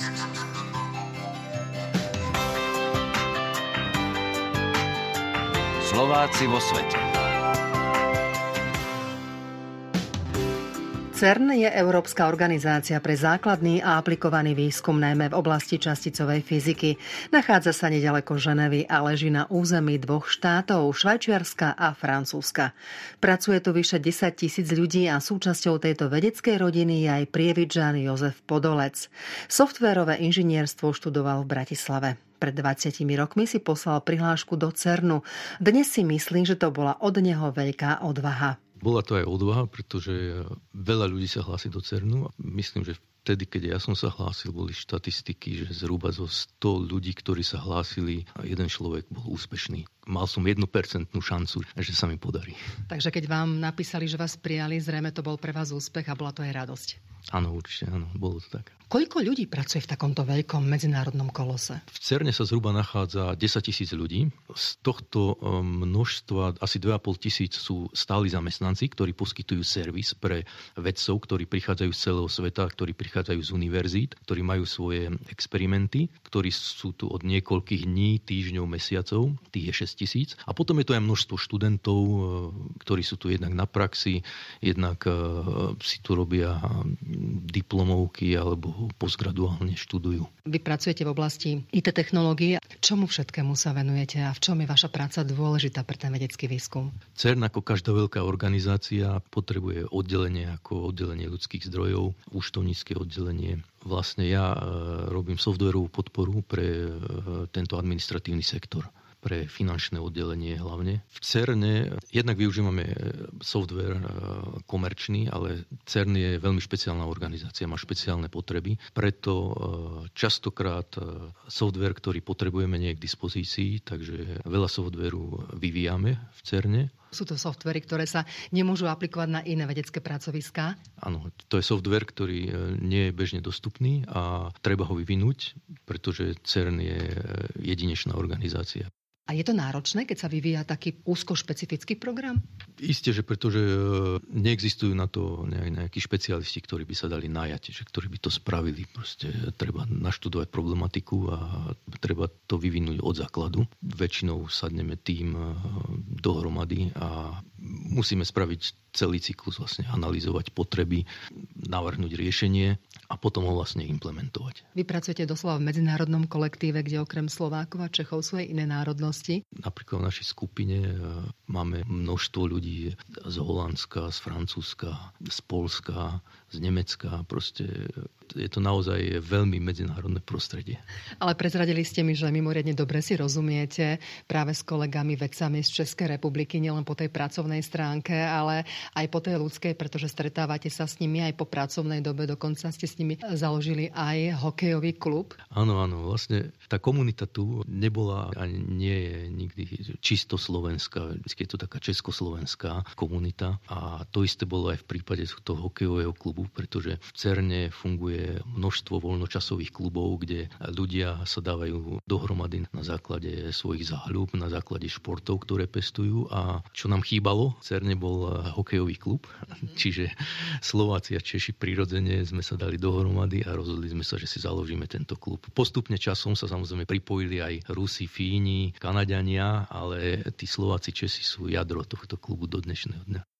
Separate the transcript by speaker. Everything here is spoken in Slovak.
Speaker 1: Slováci vo svete.
Speaker 2: CERN je európska organizácia pre základný a aplikovaný výskum najmä v oblasti časticovej fyziky. Nachádza sa neďaleko Ženevy a leží na území dvoch štátov, Švajčiarska a Francúzska. Pracuje tu vyše 10 000 ľudí a súčasťou tejto vedeckej rodiny je aj Prievidžan Jozef Podolec. Softwérové inžinierstvo študoval v Bratislave. Pred 20 rokmi si poslal prihlášku do CERNu. Dnes si myslím, že to bola od neho veľká odvaha.
Speaker 3: Bola to aj odvaha, pretože veľa ľudí sa hlási do CERNu. Myslím, že vtedy, keď ja som sa hlásil, boli štatistiky, že zhruba zo 100 ľudí, ktorí sa hlásili, jeden človek bol úspešný. Mal som 1% šancu, že sa mi podarí.
Speaker 2: Takže keď vám napísali, že vás prijali, zrejme to bol pre vás úspech a bola to aj radosť.
Speaker 3: Áno, určite, áno, bolo to tak.
Speaker 2: Koľko ľudí pracuje v takomto veľkom medzinárodnom kolose?
Speaker 3: V CERNe sa zhruba nachádza 10 000 ľudí. Z tohto množstva asi 2 500 sú stáli zamestnanci, ktorí poskytujú servis pre vedcov, ktorí prichádzajú z celého sveta, ktorí prichádzajú z univerzít, ktorí majú svoje experimenty, ktorí sú tu od niekoľkých dní, týždňov, mesiacov. Tých je 6 000. A potom je to aj množstvo študentov, ktorí sú tu jednak na praxi, jednak si tu robia diplomovky alebo postgraduálne študujú.
Speaker 2: Vy pracujete v oblasti IT technológií. Čomu všetkému sa venujete a v čom je vaša práca dôležitá pre ten vedecký výskum?
Speaker 3: CERN ako každá veľká organizácia potrebuje oddelenie ako oddelenie ľudských zdrojov, účtovnícke oddelenie. Vlastne ja robím softwarovú podporu pre tento administratívny sektor, pre finančné oddelenie hlavne. V CERNe jednak využívame software komerčný, ale CERN je veľmi špeciálna organizácia, má špeciálne potreby. Preto častokrát software, ktorý potrebujeme, nie je k dispozícii, takže veľa softwareu vyvíjame v CERNe.
Speaker 2: Sú to softvery, ktoré sa nemôžu aplikovať na iné vedecké pracoviská?
Speaker 3: Áno, to je software, ktorý nie je bežne dostupný a treba ho vyvinúť, pretože CERN je jedinečná organizácia.
Speaker 2: A je to náročné, keď sa vyvíja taký úzko špecifický program?
Speaker 3: Isté, že pretože neexistujú na to nejakí špecialisti, ktorí by sa dali najať, že ktorí by to spravili. Proste treba naštudovať problematiku a treba to vyvinúť od základu. Väčšinou sadneme tým dohromady a musíme spraviť celý cyklus, vlastne analyzovať potreby, navrhnúť riešenie a potom ho vlastne implementovať.
Speaker 2: Vy pracujete doslova v medzinárodnom kolektíve, kde okrem Slovákov a Čechov sú aj iné národnosti?
Speaker 3: Napríklad v našej skupine máme množstvo ľudí z Holandska, z Francúzska, z Poľska, z Nemecka. Proste je to naozaj veľmi medzinárodné prostredie.
Speaker 2: Ale prezradili ste mi, že mimoriadne dobre si rozumiete práve s kolegami vedcami z Českej republiky, nielen po tej pracovnej stránke, ale aj po tej ľudskej, pretože stretávate sa s nimi aj po pracovnej dobe, dokonca ste s nimi založili aj hokejový klub.
Speaker 3: Áno, vlastne tá komunita tu nebola ani nie je nikdy čisto slovenská, vždy je to taká československá komunita a to isté bolo aj v prípade toho hokejového klubu, pretože v CERNe funguje množstvo voľnočasových klubov, kde ľudia sa dávajú dohromady na základe svojich záľub, na základe športov, ktoré pestujú a čo nám chýbalo, v CERNe bol hokejový klub, čiže Slováci a Češi prirodzene sme sa dali dohromady a rozhodli sme sa, že si založíme tento klub. Postupne časom sa samozrejme pripojili aj Rusi, Fíni, Kanaďania, ale tí Slováci, Česi sú jadro tohto klubu do dnešného dňa.